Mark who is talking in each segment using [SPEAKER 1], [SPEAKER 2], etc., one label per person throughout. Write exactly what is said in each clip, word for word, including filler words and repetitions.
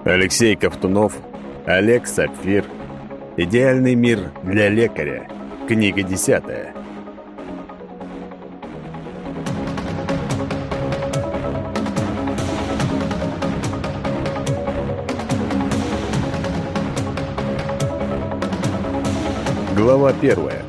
[SPEAKER 1] Алексей Ковтунов, Олег Сапфир. Идеальный мир для лекаря. Книга десятая. Глава первая.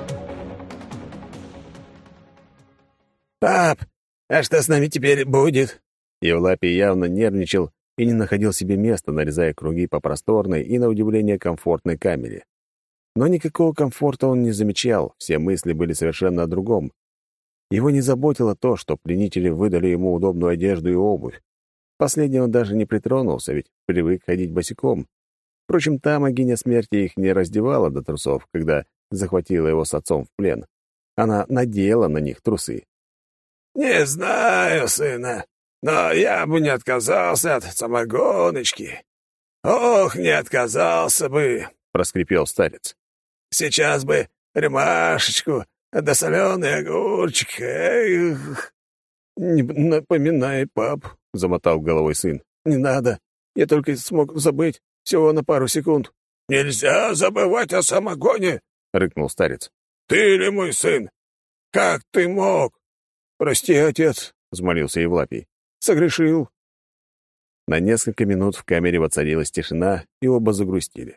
[SPEAKER 2] «Пап, а что с нами теперь будет?»
[SPEAKER 1] Евлапий явно нервничал и не находил себе места, нарезая круги по просторной и, на удивление, комфортной камере. Но никакого комфорта он не замечал, все мысли были совершенно о другом. Его не заботило то, что пленители выдали ему удобную одежду и обувь. Последнего он даже не притронулся, ведь привык ходить босиком. Впрочем, та богиня смерти их не раздевала до трусов, когда захватила его с отцом в плен. Она надела на них трусы.
[SPEAKER 2] «Не знаю, сына, но я бы не отказался от самогоночки. Ох, не отказался бы!» — проскрипел старец. «Сейчас бы рюмашечку, да соленый огурчик. Эх!»
[SPEAKER 1] «Не напоминай, пап», — замотал головой сын. «Не надо. Я только смог забыть всего на пару секунд».
[SPEAKER 2] «Нельзя забывать о самогоне!» — рыкнул старец. «Ты ли мой сын? Как ты мог?»
[SPEAKER 1] «Прости, отец», — взмолился Евлапий. «Согрешил». На несколько минут в камере воцарилась тишина, и оба загрустили.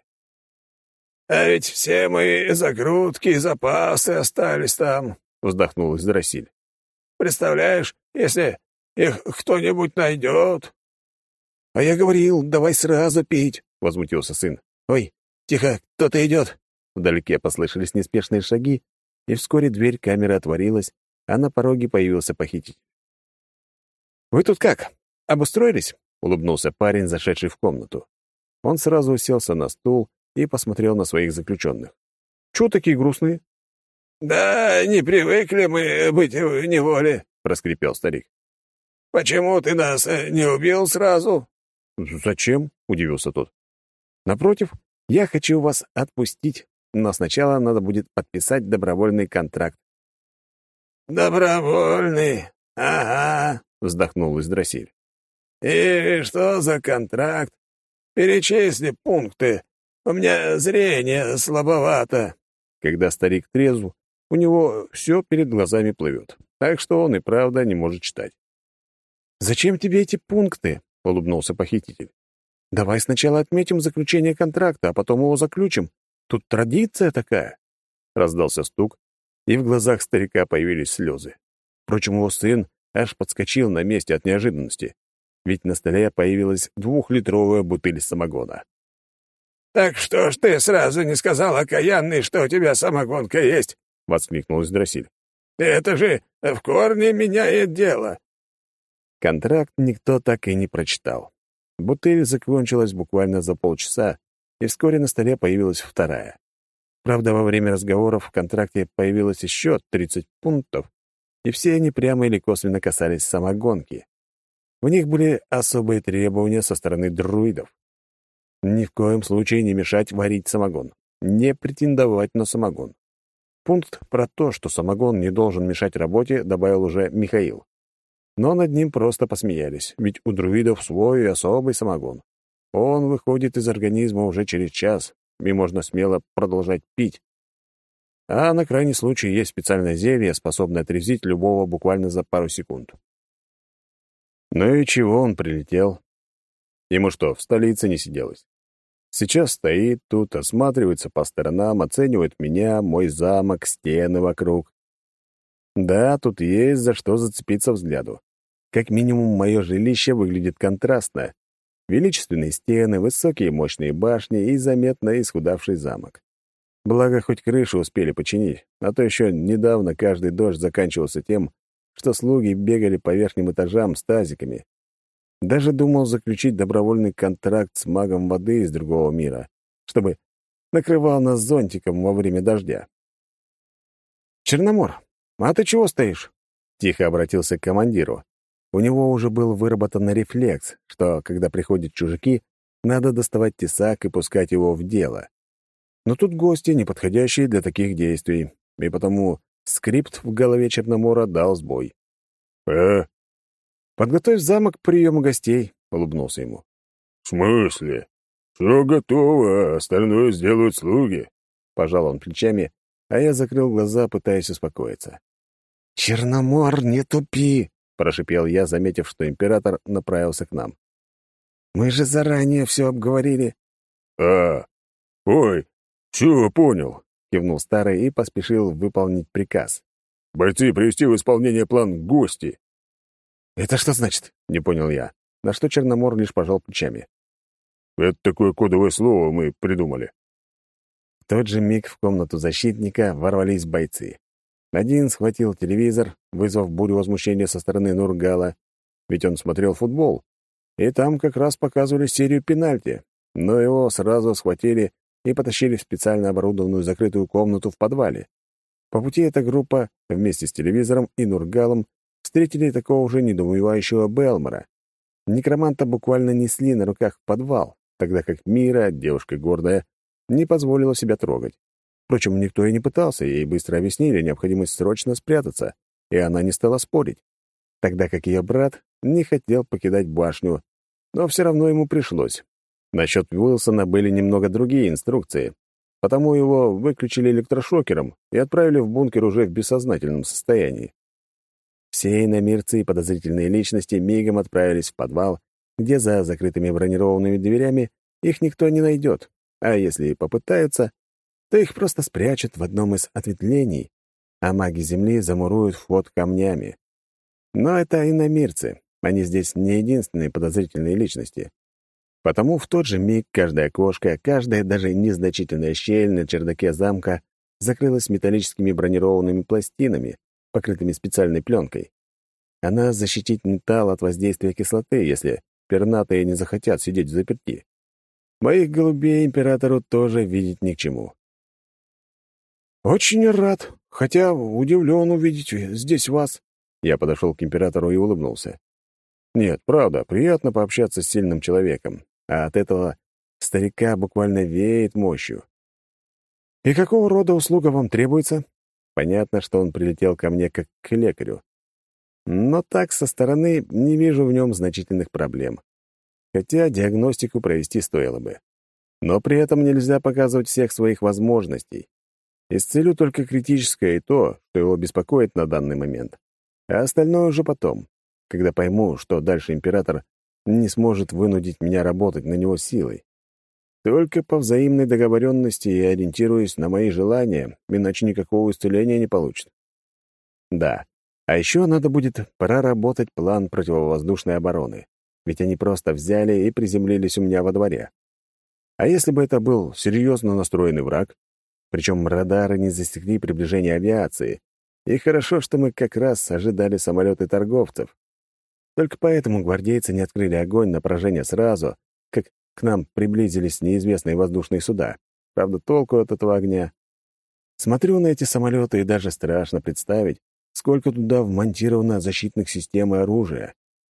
[SPEAKER 2] «А ведь все мои загрудки и запасы остались там», — вздохнул Издрасиль. «Представляешь, если их кто-нибудь найдет?»
[SPEAKER 1] «А я говорил, давай сразу пить», — возмутился сын. «Ой, тихо, кто-то идет». Вдалеке послышались неспешные шаги, и вскоре дверь камеры отворилась, а на пороге появился похититель. «Вы тут как? Обустроились?» — улыбнулся парень, зашедший в комнату. Он сразу уселся на стул и посмотрел на своих заключенных. «Чего такие грустные?»
[SPEAKER 2] «Да не привыкли мы быть в неволе», — проскрипел старик. «Почему ты нас не убил сразу?»
[SPEAKER 1] «Зачем?» — удивился тот. «Напротив, я хочу вас отпустить, но сначала надо будет подписать добровольный контракт».
[SPEAKER 2] «Добровольный? Ага», — вздохнул Издрасиль. «И что за контракт? Перечисли пункты. У меня зрение слабовато».
[SPEAKER 1] Когда старик трезв, у него все перед глазами плывет, так что он и правда не может читать. «Зачем тебе эти пункты?» — улыбнулся похититель. «Давай сначала отметим заключение контракта, а потом его заключим. Тут традиция такая». Раздался стук, и в глазах старика появились слезы. Впрочем, его сын аж подскочил на месте от неожиданности, ведь на столе появилась двухлитровая бутыль самогона.
[SPEAKER 2] «Так что ж ты сразу не сказал, окаянный, что у тебя самогонка есть?» — воскликнул Издрасиль. «Это же в корне меняет дело».
[SPEAKER 1] Контракт никто так и не прочитал. Бутыль закончилась буквально за полчаса, и вскоре на столе появилась вторая. Правда, во время разговоров в контракте появилось еще тридцать пунктов, и все они прямо или косвенно касались самогонки. В них были особые требования со стороны друидов. Ни в коем случае не мешать варить самогон, не претендовать на самогон. Пункт про то, что самогон не должен мешать работе, добавил уже Михаил. Но над ним просто посмеялись, ведь у друидов свой особый самогон. Он выходит из организма уже через час, и можно смело продолжать пить. А на крайний случай есть специальное зелье, способное отрезвить любого буквально за пару секунд. Ну и чего он прилетел? Ему что, в столице не сиделось? Сейчас стоит тут, осматривается по сторонам, оценивает меня, мой замок, стены вокруг. Да, тут есть за что зацепиться взгляду. Как минимум, мое жилище выглядит контрастно. Величественные стены, высокие мощные башни и заметно исхудавший замок. Благо, хоть крышу успели починить, а то еще недавно каждый дождь заканчивался тем, что слуги бегали по верхним этажам с тазиками. Даже думал заключить добровольный контракт с магом воды из другого мира, чтобы накрывал нас зонтиком во время дождя. «Черномор, а ты чего стоишь?» — тихо обратился к командиру. У него уже был выработан рефлекс, что, когда приходят чужаки, надо доставать тесак и пускать его в дело. Но тут гости, неподходящие для таких действий, и потому скрипт в голове Черномора дал сбой. «Э, подготовь замок к приему гостей», — улыбнулся ему.
[SPEAKER 3] «В смысле? Все готово, а остальное сделают слуги».
[SPEAKER 1] Пожал он плечами, а я закрыл глаза, пытаясь успокоиться. «Черномор, не тупи!» — прошипел я, заметив, что император направился к нам. «Мы же заранее все обговорили».
[SPEAKER 3] «А, ой, все, понял»,
[SPEAKER 1] — кивнул старый и поспешил выполнить приказ.
[SPEAKER 3] «Бойцы, привести в исполнение план гости».
[SPEAKER 1] «Это что значит?» — не понял я, на что Черномор лишь пожал плечами.
[SPEAKER 3] «Это такое кодовое слово мы придумали».
[SPEAKER 1] В тот же миг в комнату защитника ворвались бойцы. Один схватил телевизор, вызвав бурю возмущения со стороны Нургала, ведь он смотрел футбол, и там как раз показывали серию пенальти, но его сразу схватили и потащили в специально оборудованную закрытую комнату в подвале. По пути эта группа вместе с телевизором и Нургалом встретили такого же недоумевающего Белмора. Некроманта буквально несли на руках в подвал, тогда как Мира, девушка гордая, не позволила себя трогать. Впрочем, никто и не пытался, ей быстро объяснили необходимость срочно спрятаться, и она не стала спорить, тогда как ее брат не хотел покидать башню, но все равно ему пришлось. Насчет Уилсона были немного другие инструкции, потому его выключили электрошокером и отправили в бункер уже в бессознательном состоянии. Все иномирцы и подозрительные личности мигом отправились в подвал, где за закрытыми бронированными дверями их никто не найдет, а если и попытаются, то их просто спрячут в одном из ответвлений, а маги Земли замуруют вход камнями. Но это иномирцы, они здесь не единственные подозрительные личности. Потому в тот же миг каждое окошко, каждая даже незначительная щель на чердаке замка закрылась металлическими бронированными пластинами, покрытыми специальной пленкой. Она защитит металл от воздействия кислоты, если пернатые не захотят сидеть взаперти. Моих голубей императору тоже видеть ни к чему. «Очень рад, хотя удивлен увидеть здесь вас». Я подошел к императору и улыбнулся. Нет, правда, приятно пообщаться с сильным человеком, а от этого старика буквально веет мощью. «И какого рода услуга вам требуется?» Понятно, что он прилетел ко мне как к лекарю. Но так со стороны не вижу в нем значительных проблем. Хотя диагностику провести стоило бы. Но при этом нельзя показывать всех своих возможностей. Исцелю только критическое и то, что его беспокоит на данный момент. А остальное уже потом, когда пойму, что дальше император не сможет вынудить меня работать на него силой. Только по взаимной договоренности и ориентируясь на мои желания, иначе никакого исцеления не получит. Да, а еще надо будет проработать план противовоздушной обороны, ведь они просто взяли и приземлились у меня во дворе. А если бы это был серьезно настроенный враг? Причем радары не засекли приближение авиации, и хорошо, что мы как раз ожидали самолеты торговцев. Только поэтому гвардейцы не открыли огонь на поражение сразу, как к нам приблизились неизвестные воздушные суда. Правда, толку от этого огня. Смотрю на эти самолеты, и даже страшно представить, сколько туда вмонтировано защитных систем и оружия.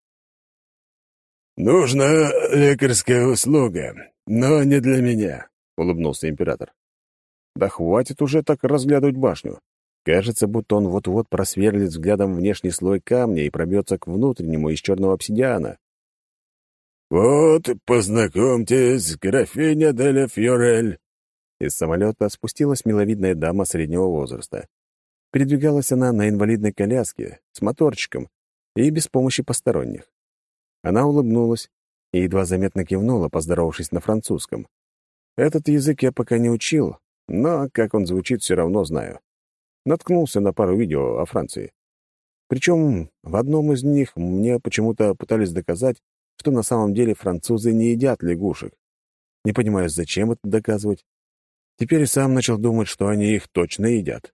[SPEAKER 3] «Нужна лекарская услуга, но не для меня», — улыбнулся император.
[SPEAKER 1] Да хватит уже так разглядывать башню. Кажется, будто он вот-вот просверлит взглядом внешний слой камня и пробьется к внутреннему из черного обсидиана.
[SPEAKER 3] «Вот, познакомьтесь, графиня Деля Фьорель».
[SPEAKER 1] Из самолета спустилась миловидная дама среднего возраста. Передвигалась она на инвалидной коляске с моторчиком и без помощи посторонних. Она улыбнулась и едва заметно кивнула, поздоровавшись на французском. Этот язык я пока не учил, но как он звучит, все равно знаю. Наткнулся на пару видео о Франции. Причем в одном из них мне почему-то пытались доказать, что на самом деле французы не едят лягушек. Не понимаю, зачем это доказывать. Теперь и сам начал думать, что они их точно едят.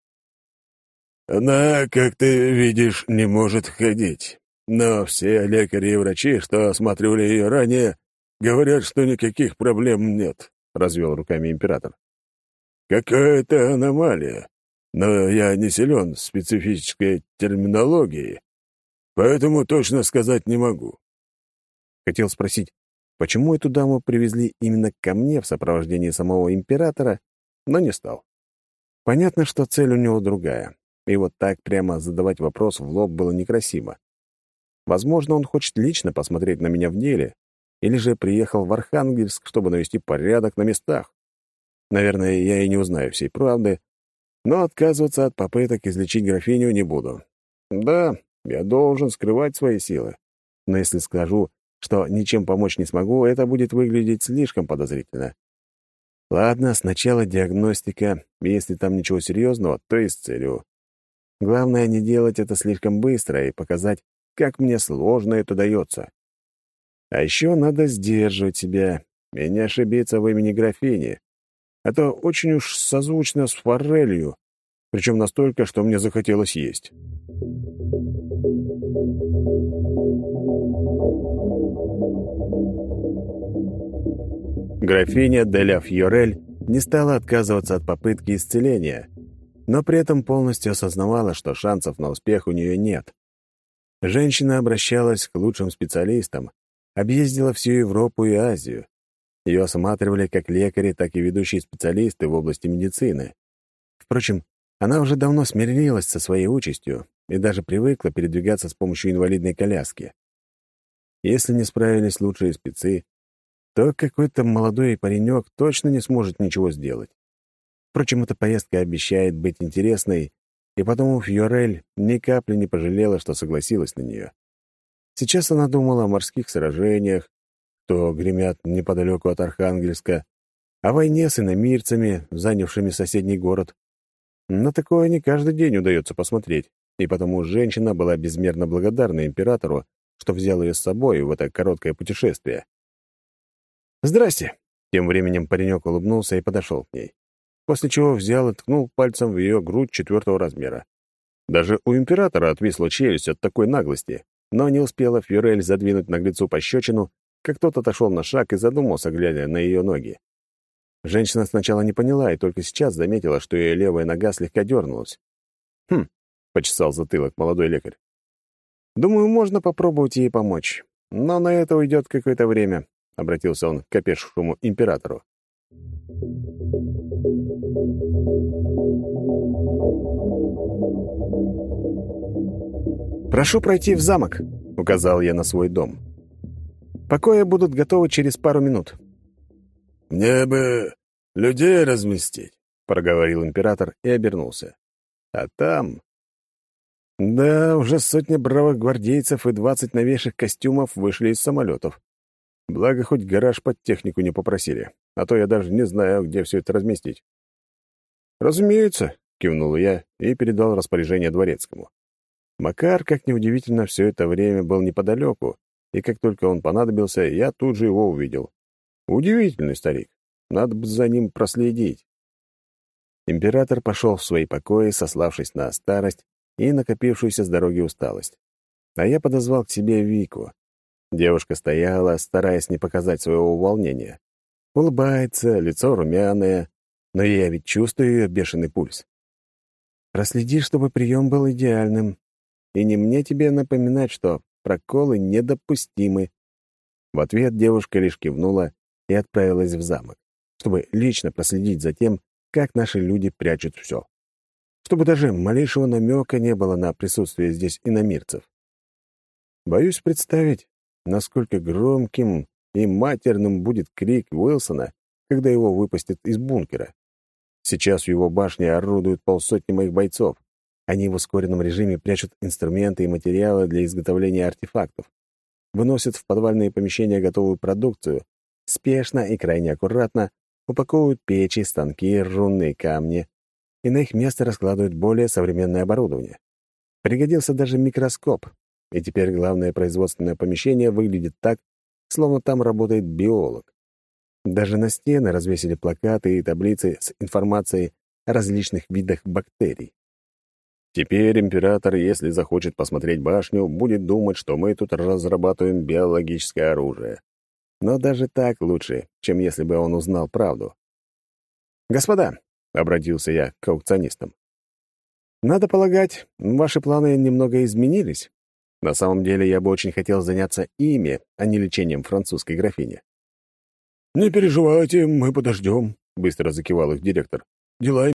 [SPEAKER 3] «Она, как ты видишь, не может ходить. Но все лекари и врачи, что осматривали ее ранее, говорят, что никаких проблем нет», — развел руками император. «Какая-то аномалия, но я не силен в специфической терминологии, поэтому точно сказать не могу».
[SPEAKER 1] Хотел спросить, почему эту даму привезли именно ко мне в сопровождении самого императора, но не стал. Понятно, что цель у него другая, и вот так прямо задавать вопрос в лоб было некрасиво. Возможно, он хочет лично посмотреть на меня в деле, или же приехал в Архангельск, чтобы навести порядок на местах. Наверное, я и не узнаю всей правды, но отказываться от попыток излечить графиню не буду. Да, я должен скрывать свои силы, но если скажу, что ничем помочь не смогу, это будет выглядеть слишком подозрительно. Ладно, сначала диагностика, если там ничего серьезного, то исцелю. Главное, не делать это слишком быстро и показать, как мне сложно это дается. А еще надо сдерживать себя и не ошибиться в имени графини. Это очень уж созвучно с форелью, причем настолько, что мне захотелось есть. Графиня де ля Фьорель не стала отказываться от попытки исцеления, но при этом полностью осознавала, что шансов на успех у нее нет. Женщина обращалась к лучшим специалистам, объездила всю Европу и Азию. Ее осматривали как лекари, так и ведущие специалисты в области медицины. Впрочем, она уже давно смирилась со своей участью и даже привыкла передвигаться с помощью инвалидной коляски. Если не справились лучшие спецы, то какой-то молодой паренек точно не сможет ничего сделать. Впрочем, эта поездка обещает быть интересной, и потому Фьорель ни капли не пожалела, что согласилась на нее. Сейчас она думала о морских сражениях, что гремят неподалеку от Архангельска, о войне с иномирцами, занявшими соседний город. На такое не каждый день удается посмотреть, и потому женщина была безмерно благодарна императору, что взял ее с собой в это короткое путешествие. «Здрасте!» Тем временем паренек улыбнулся и подошел к ней, после чего взял и ткнул пальцем в ее грудь четвертого размера. Даже у императора отвисла челюсть от такой наглости, но не успела Фьорель задвинуть наглецу пощечину, как тот отошел на шаг и задумался, глядя на ее ноги. Женщина сначала не поняла и только сейчас заметила, что ее левая нога слегка дернулась. «Хм», — почесал затылок молодой лекарь. «Думаю, можно попробовать ей помочь, но на это уйдет какое-то время», — обратился он к опешившему императору. «Прошу пройти в замок», — указал я на свой дом. «Покои будут готовы через пару минут».
[SPEAKER 3] «Мне бы людей разместить»,
[SPEAKER 1] — проговорил император и обернулся. А там... Да, уже сотня бравых гвардейцев и двадцать новейших костюмов вышли из самолетов. Благо, хоть гараж под технику не попросили, а то я даже не знаю, где все это разместить. «Разумеется», — кивнул я и передал распоряжение дворецкому. Макар, как ни удивительно, все это время был неподалеку, и как только он понадобился, я тут же его увидел. Удивительный старик. Надо бы за ним проследить. Император пошел в свои покои, сославшись на старость и накопившуюся с дороги усталость. А я подозвал к себе Вику. Девушка стояла, стараясь не показать своего волнения. Улыбается, лицо румяное, но я ведь чувствую ее бешеный пульс. «Проследи, чтобы прием был идеальным. И не мне тебе напоминать, что проколы недопустимы». В ответ девушка лишь кивнула и отправилась в замок, чтобы лично проследить за тем, как наши люди прячут все. Чтобы даже малейшего намека не было на присутствие здесь иномирцев. Боюсь представить, насколько громким и матерным будет крик Уилсона, когда его выпустят из бункера. Сейчас в его башне орудуют полсотни моих бойцов. Они в ускоренном режиме прячут инструменты и материалы для изготовления артефактов, выносят в подвальные помещения готовую продукцию, спешно и крайне аккуратно упаковывают печи, станки, рунные камни, и на их место раскладывают более современное оборудование. Пригодился даже микроскоп, и теперь главное производственное помещение выглядит так, словно там работает биолог. Даже на стены развесили плакаты и таблицы с информацией о различных видах бактерий. Теперь император, если захочет посмотреть башню, будет думать, что мы тут разрабатываем биологическое оружие. Но даже так лучше, чем если бы он узнал правду. «Господа», — обратился я к аукционистам, «надо полагать, ваши планы немного изменились. На самом деле я бы очень хотел заняться ими, а не лечением французской графини».
[SPEAKER 3] «Не переживайте, мы подождем», — быстро закивал их директор. «Дела